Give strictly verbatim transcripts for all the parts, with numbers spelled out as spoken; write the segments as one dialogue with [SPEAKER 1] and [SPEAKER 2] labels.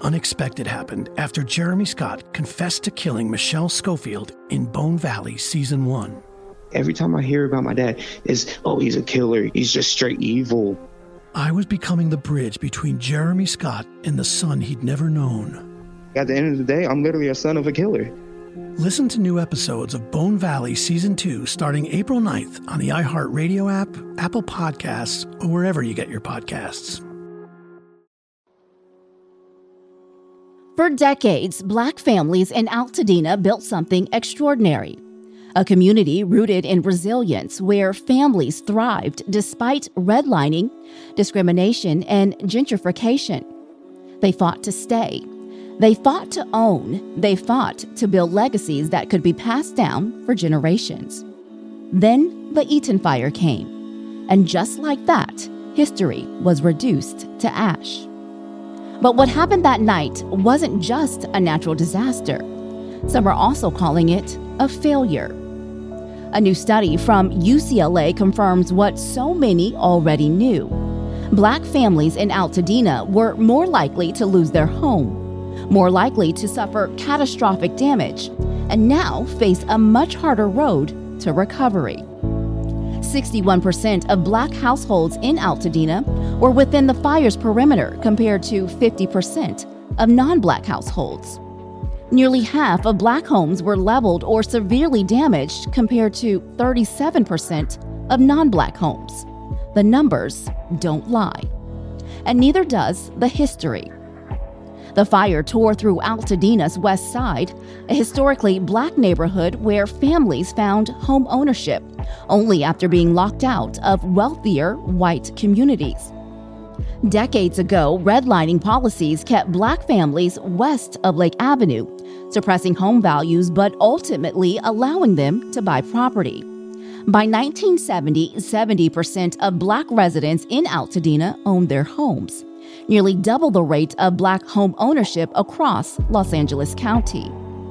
[SPEAKER 1] unexpected happened after Jeremy Scott confessed to killing Michelle Schofield in Bone Valley Season one.
[SPEAKER 2] Every time I hear about my dad, it's, oh, he's a killer. He's just straight evil.
[SPEAKER 1] I was becoming the bridge between Jeremy Scott and the son he'd never known.
[SPEAKER 2] At the end of the day, I'm literally a son of a killer.
[SPEAKER 1] Listen to new episodes of Bone Valley Season two starting April ninth on the iHeartRadio app, Apple Podcasts, or wherever you get your podcasts.
[SPEAKER 3] For decades, Black families in Altadena built something extraordinary. A community rooted in resilience where families thrived despite redlining, discrimination, and gentrification. They fought to stay. They fought to own. They fought to build legacies that could be passed down for generations. Then the Eaton fire came, and just like that, history was reduced to ash. But what happened that night wasn't just a natural disaster. Some are also calling it a failure. A new study from U C L A confirms what so many already knew. Black families in Altadena were more likely to lose their home, more likely to suffer catastrophic damage, and now face a much harder road to recovery. sixty-one percent of Black households in Altadena were within the fire's perimeter compared to fifty percent of non-Black households. Nearly half of Black homes were leveled or severely damaged compared to thirty-seven percent of non-Black homes. The numbers don't lie. And neither does the history. The fire tore through Altadena's west side, a historically Black neighborhood where families found home ownership only after being locked out of wealthier white communities. Decades ago, redlining policies kept Black families west of Lake Avenue, suppressing home values but ultimately allowing them to buy property. By nineteen seventy, seventy percent of Black residents in Altadena owned their homes, nearly double the rate of Black home ownership across Los Angeles County.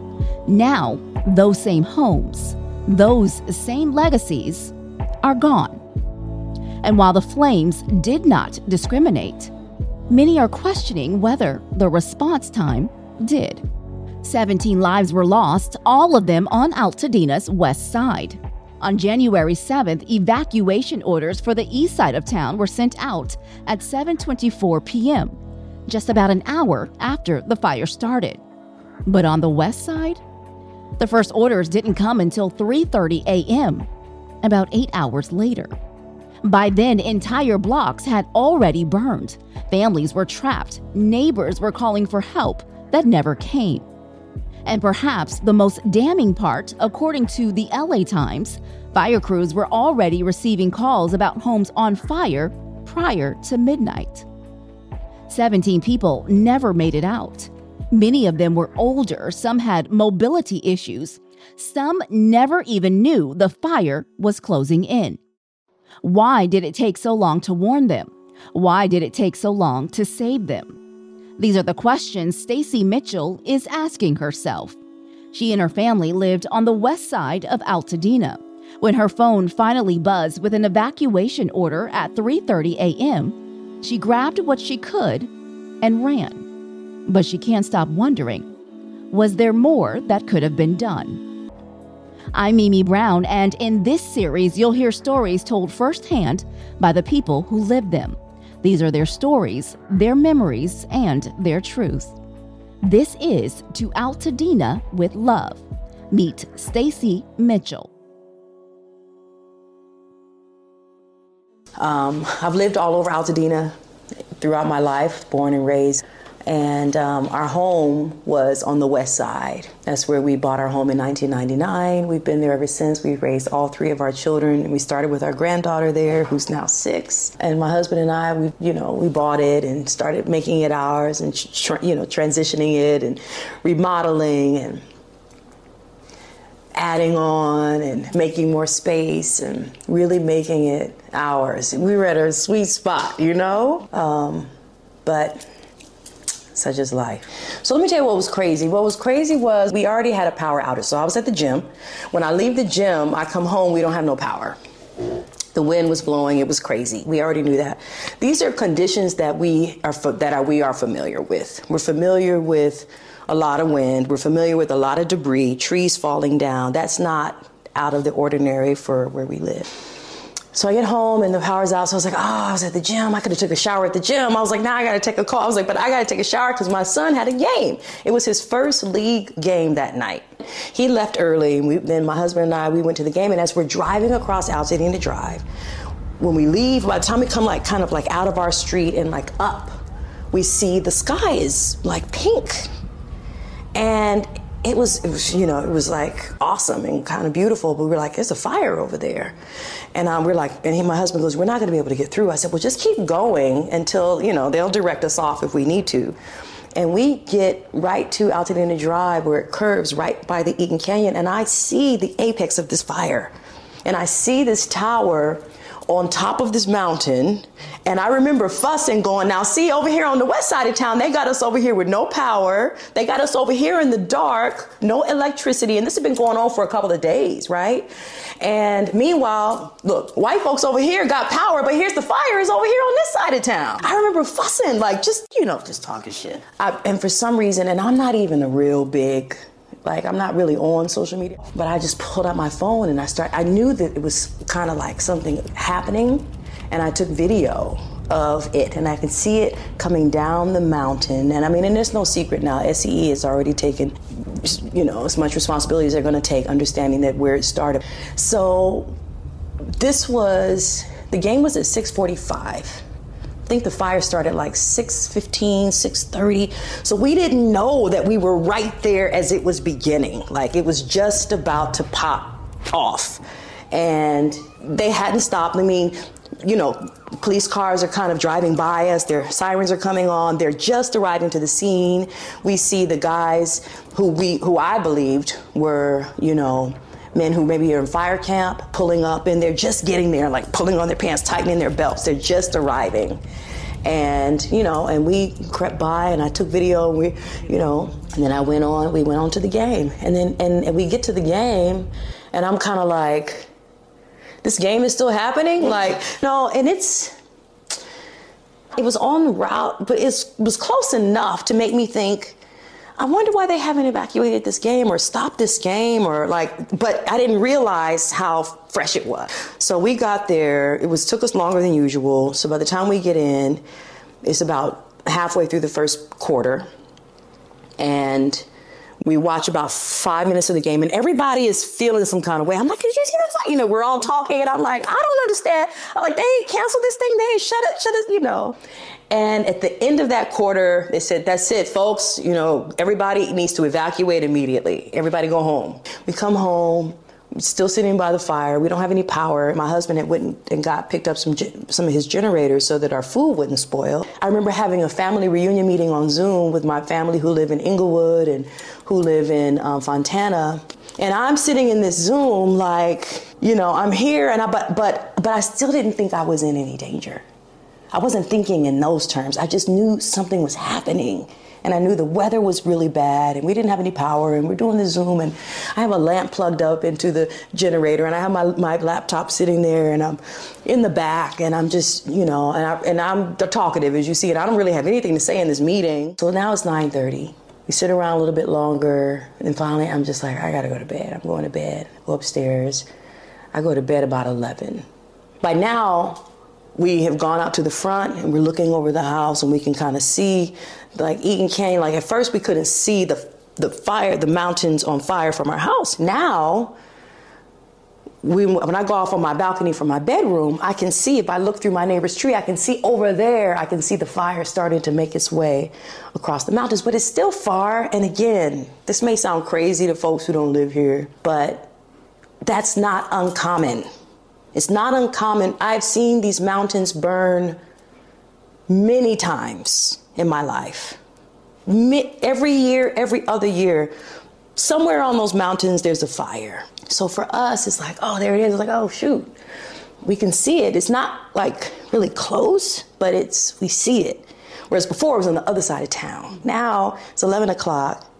[SPEAKER 3] Now, those same homes, those same legacies are gone. And while the flames did not discriminate, many are questioning whether the response time did. seventeen lives were lost, all of them on Altadena's west side. On January seventh, evacuation orders for the east side of town were sent out at seven twenty-four p.m., just about an hour after the fire started. But on the west side, the first orders didn't come until three thirty a.m., about eight hours later. By then, entire blocks had already burned. Families were trapped. Neighbors were calling for help that never came. And perhaps the most damning part, according to the L A Times, fire crews were already receiving calls about homes on fire prior to midnight. seventeen people never made it out. Many of them were older, some had mobility issues. Some never even knew the fire was closing in. Why did it take so long to warn them? Why did it take so long to save them? These are the questions Stacy Mitchell is asking herself. She and her family lived on the west side of Altadena. When her phone finally buzzed with an evacuation order at three thirty a.m., she grabbed what she could and ran. But she can't stop wondering, was there more that could have been done? I'm Mimi Brown, and in this series, you'll hear stories told firsthand by the people who lived them. These are their stories, their memories, and their truth. This is To Altadena with Love. Meet Stacy Mitchell.
[SPEAKER 4] Um, I've lived all over Altadena throughout my life, born and raised. And um, our home was on the west side. That's where we bought our home in nineteen ninety-nine. We've been there ever since. We've raised all three of our children. We started with our granddaughter there, who's now six. And my husband and I, we, you know, we bought it and started making it ours and, tr- you know, transitioning it and remodeling and adding on and making more space and really making it ours. We were at a sweet spot, you know, um, but such is life. So let me tell you what was crazy. What was crazy was we already had a power outage. So I was at the gym. When I leave the gym, I come home, we don't have no power. The wind was blowing. It was crazy. We already knew that. These are conditions that we are that are, we are familiar with. We're familiar with a lot of wind. We're familiar with a lot of debris, trees falling down. That's not out of the ordinary for where we live. So I get home and the power's out. So I was like, oh, I was at the gym. I could have took a shower at the gym. I was like, now I got to take a call. I was like, but I got to take a shower because my son had a game. It was his first league game that night. He left early. And we, then my husband and I, we went to the game. And as we're driving across Altadena Drive, when we leave, by the time we come like kind of like out of our street and like up, we see the sky is like pink. And It was, it was, you know, it was like awesome and kind of beautiful, but we were like, there's a fire over there. And um, we're like, and he, my husband goes, we're not going to be able to get through. I said, well, just keep going until, you know, they'll direct us off if we need to. And we get right to Altadena Drive where it curves right by the Eaton Canyon. And I see the apex of this fire. And I see this tower on top of this mountain. And I remember fussing, going, now see over here on the west side of town, they got us over here with no power. They got us over here in the dark, no electricity. And this has been going on for a couple of days, right? And meanwhile, look, white folks over here got power, but here's the fire is over here on this side of town. I remember fussing, like just, you know, just talking shit. I, and for some reason, and I'm not even a real big, like, I'm not really on social media, but I just pulled out my phone and I started, I knew that it was kind of like something happening, and I took video of it, and I could see it coming down the mountain. And I mean, and there's no secret now, S C E has already taken, you know, as much responsibility as they're gonna take, understanding that where it started. So this was, the game was at six forty-five. I think the fire started like six fifteen, six thirty. So we didn't know that we were right there as it was beginning. Like it was just about to pop off. And they hadn't stopped. I mean, you know, police cars are kind of driving by us. Their sirens are coming on. They're just arriving to the scene. We see the guys who we, who I believed were, you know, men who maybe are in fire camp pulling up, and they're just getting there, like pulling on their pants, tightening their belts. They're just arriving. And, you know, and we crept by and I took video, and we, you know, and then I went on, we went on to the game. And then, and, and we get to the game and I'm kind of like, this game is still happening? Like, no, and it's, it was en route, but it was close enough to make me think, I wonder why they haven't evacuated this game or stopped this game, or like, but I didn't realize how fresh it was. So we got there, it was took us longer than usual. So by the time we get in, it's about halfway through the first quarter. And we watch about five minutes of the game, and everybody is feeling some kind of way. I'm like, did you see that? You know, we're all talking, and I'm like, I don't understand. I'm like, they ain't canceled this thing. They ain't shut it, shut it, you know. And at the end of that quarter, they said, that's it, folks. You know, everybody needs to evacuate immediately. Everybody go home. We come home, still sitting by the fire. We don't have any power. My husband had went and got picked up some some of his generators so that our food wouldn't spoil. I remember having a family reunion meeting on Zoom with my family who live in Inglewood and who live in um, Fontana. And I'm sitting in this Zoom like, you know, I'm here, and I, but but but I still didn't think I was in any danger. I wasn't thinking in those terms. I just knew something was happening. And I knew the weather was really bad, and we didn't have any power, and we're doing the Zoom, and I have a lamp plugged up into the generator, and I have my, my laptop sitting there, and I'm in the back, and I'm just, you know, and, I, and I'm talkative, as you see, and I don't really have anything to say in this meeting. So now it's nine thirty. We sit around a little bit longer, and then finally I'm just like, I gotta go to bed. I'm going to bed. Go upstairs. I go to bed about eleven. By now, we have gone out to the front and we're looking over the house, and we can kind of see like Eaton Canyon. Like at first we couldn't see the the fire, the mountains on fire from our house. Now, we, when I go off on my balcony from my bedroom, I can see, if I look through my neighbor's tree, I can see over there, I can see the fire starting to make its way across the mountains, but it's still far. And again, this may sound crazy to folks who don't live here, but that's not uncommon. It's not uncommon. I've seen these mountains burn many times in my life. Every year, every other year, somewhere on those mountains, there's a fire. So for us, it's like, oh, there it is. It's like, oh, shoot. We can see it. It's not like really close, but it's we see it. Whereas before, it was on the other side of town. Now, it's eleven o'clock.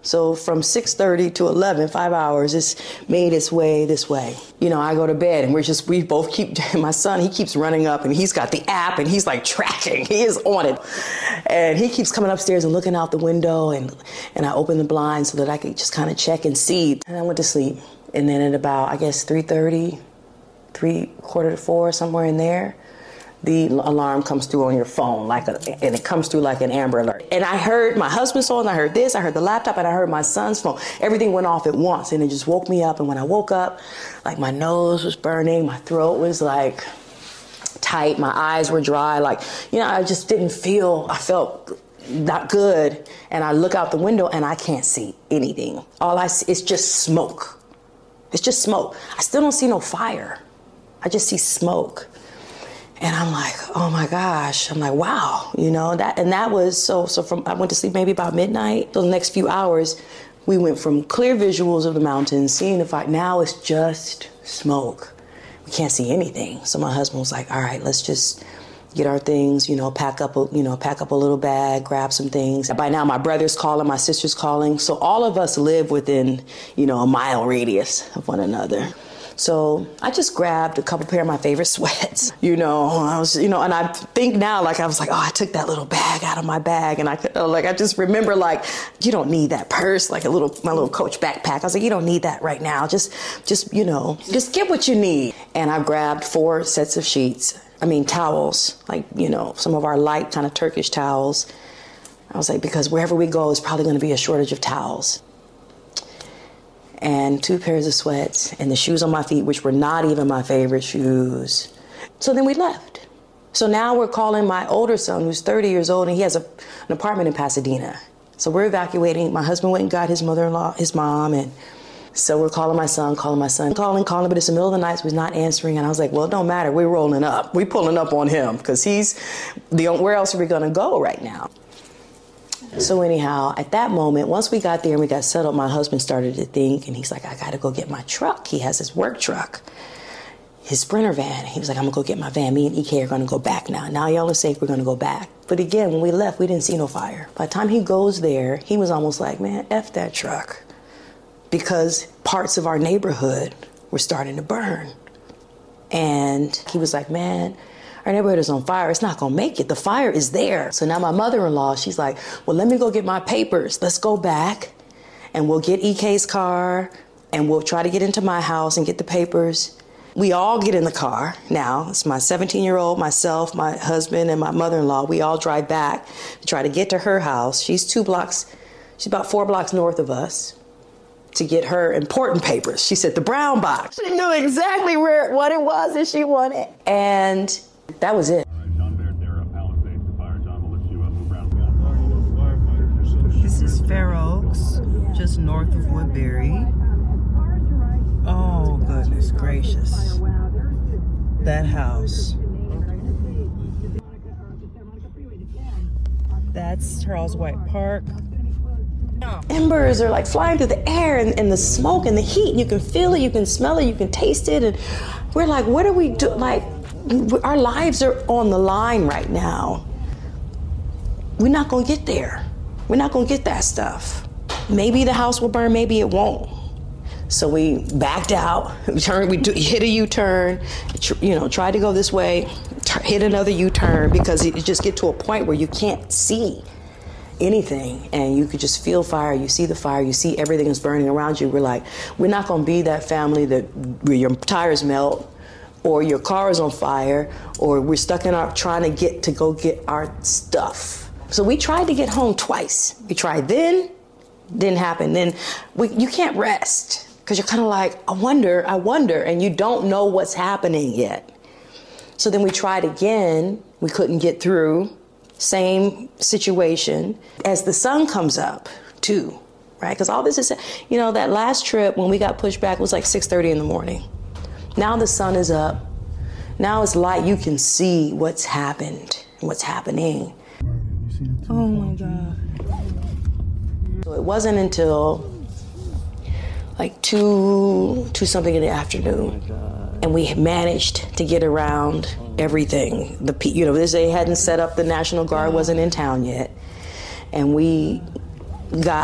[SPEAKER 4] So from six thirty to eleven, five hours, it's made its way this way. You know, I go to bed and we're just, we both keep, my son, he keeps running up and he's got the app and he's like tracking, he is on it. And he keeps coming upstairs and looking out the window, and, and I open the blinds so that I could just kind of check and see. And I went to sleep. And then at about, I guess, three thirty, three, quarter to four, somewhere in there, the alarm comes through on your phone, like a, and it comes through like an Amber Alert. And I heard my husband's phone, I heard this, I heard the laptop, and I heard my son's phone. Everything went off at once, and it just woke me up. And when I woke up, like my nose was burning, my throat was like tight, my eyes were dry, like, you know, I just didn't feel, I felt not good. And I look out the window and I can't see anything. All I see is just smoke. It's just smoke. I still don't see no fire. I just see smoke. And I'm like, oh my gosh. I'm like, wow, you know, that, and that was, so, so from, I went to sleep maybe about midnight. So the next few hours, we went from clear visuals of the mountains, seeing the fire. Now it's just smoke. We can't see anything. So my husband was like, all right, let's just get our things, you know, pack up, a, you know, pack up a little bag, grab some things. By now, my brother's calling, my sister's calling. So all of us live within, you know, a mile radius of one another. So I just grabbed a couple pair of my favorite sweats, you know, I was, you know, and I think now, like, I was like, oh, I took that little bag out of my bag. And I could, like, I just remember, like, you don't need that purse, like a little, my little Coach backpack. I was like, you don't need that right now. Just, just, you know, just get what you need. And I grabbed four sets of sheets. I mean, towels, like, you know, some of our light kind of Turkish towels. I was like, because wherever we go, it's probably going to be a shortage of towels. And two pairs of sweats and the shoes on my feet, which were not even my favorite shoes. So then we left. So now we're calling my older son, who's thirty years old, and he has a, an apartment in Pasadena. So we're evacuating. My husband went and got his mother-in-law, his mom, and so we're calling my son, calling my son, calling, calling, but it's the middle of the night, so he's not answering. And I was like, well, it don't matter. We're rolling up. We're pulling up on him because he's, the where else are we going to go right now? So anyhow, at that moment, once we got there and we got settled, my husband started to think, and he's like, I got to go get my truck. He has his work truck, his Sprinter van. He was like, I'm going to go get my van. Me and E K are going to go back now. Now y'all are safe. We're going to go back. But again, when we left, we didn't see no fire. By the time he goes there, he was almost like, man, F that truck. Because parts of our neighborhood were starting to burn. And he was like, man, our neighborhood is on fire. It's not going to make it. The fire is there. So now my mother-in-law, she's like, well, let me go get my papers. Let's go back and we'll get E K's car and we'll try to get into my house and get the papers. We all get in the car now. It's my seventeen-year-old, myself, my husband, and my mother-in-law. We all drive back to try to get to her house. She's two blocks, she's about four blocks north of us, to get her important papers. She said the brown box. She knew exactly where what it was that she wanted. And that was it.
[SPEAKER 5] This is Fair Oaks, just north of Woodbury. Oh, goodness gracious. That house. That's Charles White Park.
[SPEAKER 4] Embers are like flying through the air, and, and the smoke and the heat. You can feel it, you can smell it, you can taste it. And we're like, what do we do? Like, our lives are on the line right now. We're not gonna get there. We're not gonna get that stuff. Maybe the house will burn, maybe it won't. So we backed out, we turned, we do, hit a U-turn, you know, tried to go this way, hit another U-turn, because it just get to a point where you can't see anything, and you could just feel fire. You see the fire, you see everything is burning around you. We're like, we're not gonna be that family that where your tires melt, or your car is on fire, or we're stuck in our, trying to get to go get our stuff. So we tried to get home twice. We tried then, didn't happen. Then we, you can't rest, because you're kind of like, I wonder, I wonder, and you don't know what's happening yet. So then we tried again, we couldn't get through, same situation. As the sun comes up, too, right? Because all this is, you know, that last trip when we got pushed back was like six thirty in the morning. Now the sun is up. Now it's light. You can see what's happened, what's happening.
[SPEAKER 5] Oh my God.
[SPEAKER 4] So it wasn't until like two, two something in the afternoon, oh, and we managed to get around everything. The you know they hadn't set up, the National Guard wasn't in town yet, and we got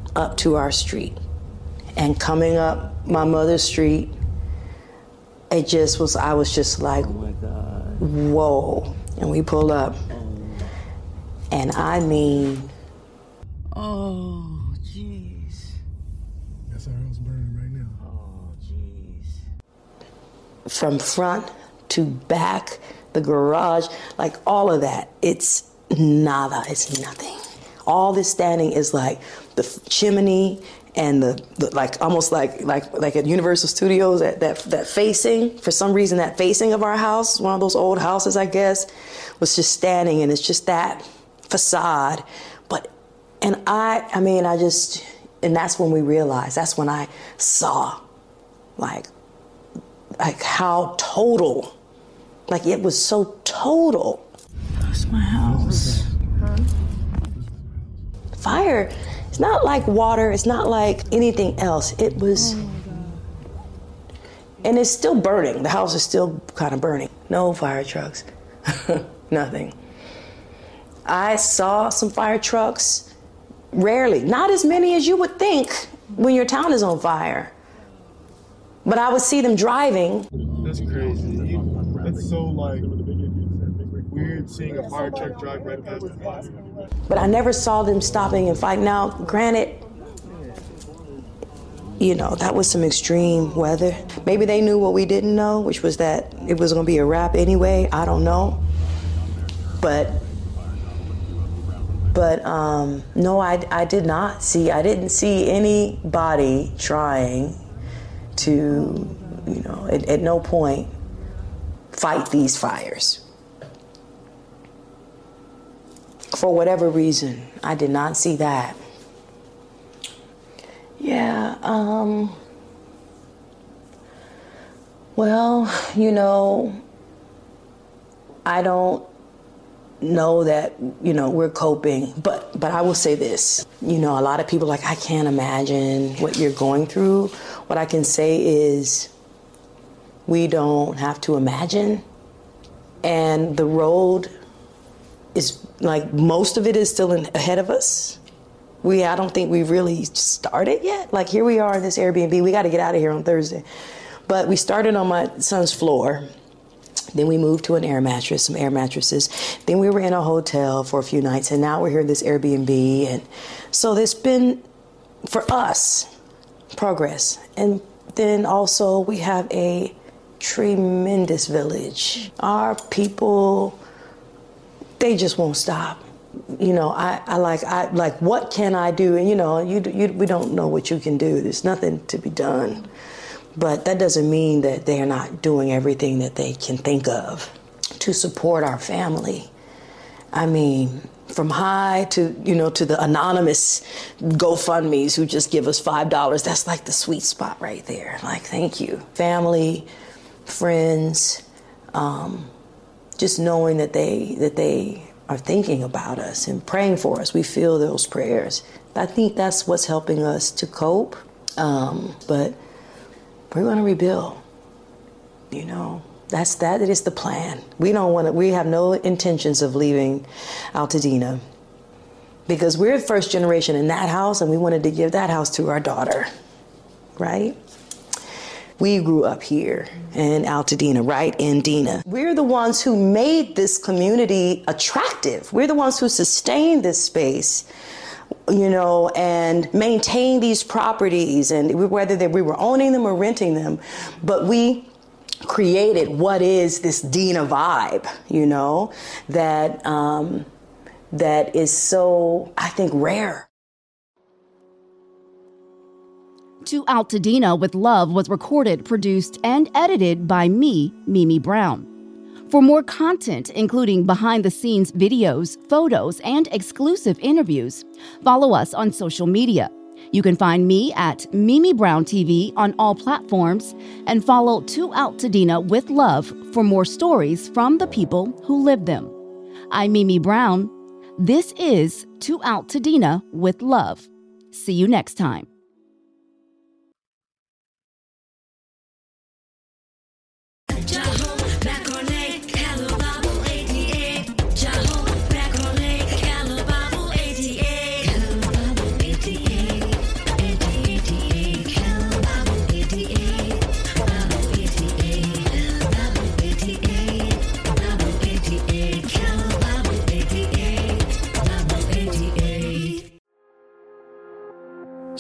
[SPEAKER 4] up to our street. And coming up my mother's street, it just was, I was just like, oh my God. Whoa. And we pull up. And I mean,
[SPEAKER 5] oh, jeez.
[SPEAKER 1] That's our house burning right now.
[SPEAKER 5] Oh, jeez.
[SPEAKER 4] From front to back, the garage, like all of that, it's nada, it's nothing. All this standing is like the f- chimney and the, the like almost like like like at Universal Studios, that, that that facing, for some reason that facing of our house, one of those old houses I guess, was just standing, and it's just that facade. But and I I mean I just, and that's when we realized, that's when I saw like like how total, like it was so total.
[SPEAKER 5] That's my house.
[SPEAKER 4] Fire, it's not like water, it's not like anything else. It was, oh and it's still burning. The house is still kind of burning. No fire trucks, nothing. I saw some fire trucks, rarely, not as many as you would think when your town is on fire. But I would see them driving.
[SPEAKER 6] That's crazy. You, that's so like weird seeing a fire truck drive right past the fire.
[SPEAKER 4] But I never saw them stopping and fighting. Now, granted, you know, that was some extreme weather. Maybe they knew what we didn't know, which was that it was going to be a wrap anyway. I don't know. But, but um, no, I, I did not see, I didn't see anybody trying to, you know, at, at no point fight these fires. For whatever reason, I did not see that. Yeah, um, well, you know, I don't know that, you know, we're coping, but, but I will say this, you know, a lot of people are like, I can't imagine what you're going through. What I can say is we don't have to imagine, and the road is like, most of it is still in, ahead of us. We, I don't think we've really started yet. Like, here we are in this Airbnb. We got to get out of here on Thursday. But we started on my son's floor. Then we moved to an air mattress, some air mattresses. Then we were in a hotel for a few nights, and now we're here in this Airbnb. And so there's been, for us, progress. And then also we have a tremendous village. Our people, they just won't stop. You know, I, I like, I like, what can I do? And you know, you, you, we don't know what you can do. There's nothing to be done. But that doesn't mean that they're not doing everything that they can think of to support our family. I mean, from high to, you know, to the anonymous GoFundMes who just give us five dollars. That's like the sweet spot right there. Like, thank you. Family, friends, um, just knowing that they, that they are thinking about us and praying for us. We feel those prayers. I think that's what's helping us to cope. Um, but we're going to rebuild, you know. That's that. It is the plan. We don't want to. We have no intentions of leaving Altadena because we're first generation in that house, and we wanted to give that house to our daughter, right? We grew up here in Altadena, right in Dena. We're the ones who made this community attractive. We're the ones who sustained this space, you know, and maintain these properties, and whether they, we were owning them or renting them, but we created what is this Dena vibe, you know, that um, that is so, I think, rare.
[SPEAKER 3] To Altadena with Love was recorded, produced, and edited by me, Mimi Brown. For more content, including behind-the-scenes videos, photos, and exclusive interviews, follow us on social media. You can find me at Mimi Brown T V on all platforms, and follow To Altadena with Love for more stories from the people who live them. I'm Mimi Brown. This is To Altadena with Love. See you next time.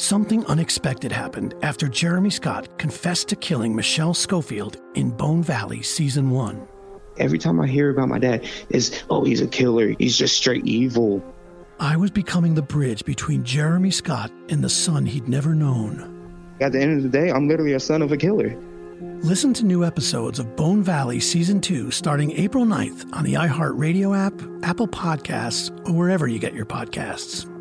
[SPEAKER 1] something unexpected happened after Jeremy Scott confessed to killing Michelle Schofield in Bone Valley Season one.
[SPEAKER 2] Every time I hear about my dad is, oh, he's a killer. He's just straight evil.
[SPEAKER 1] I was becoming the bridge between Jeremy Scott and the son he'd never known.
[SPEAKER 2] At the end of the day, I'm literally a son of a killer.
[SPEAKER 1] Listen to new episodes of Bone Valley Season two starting April ninth on the iHeartRadio app, Apple Podcasts, or wherever you get your podcasts.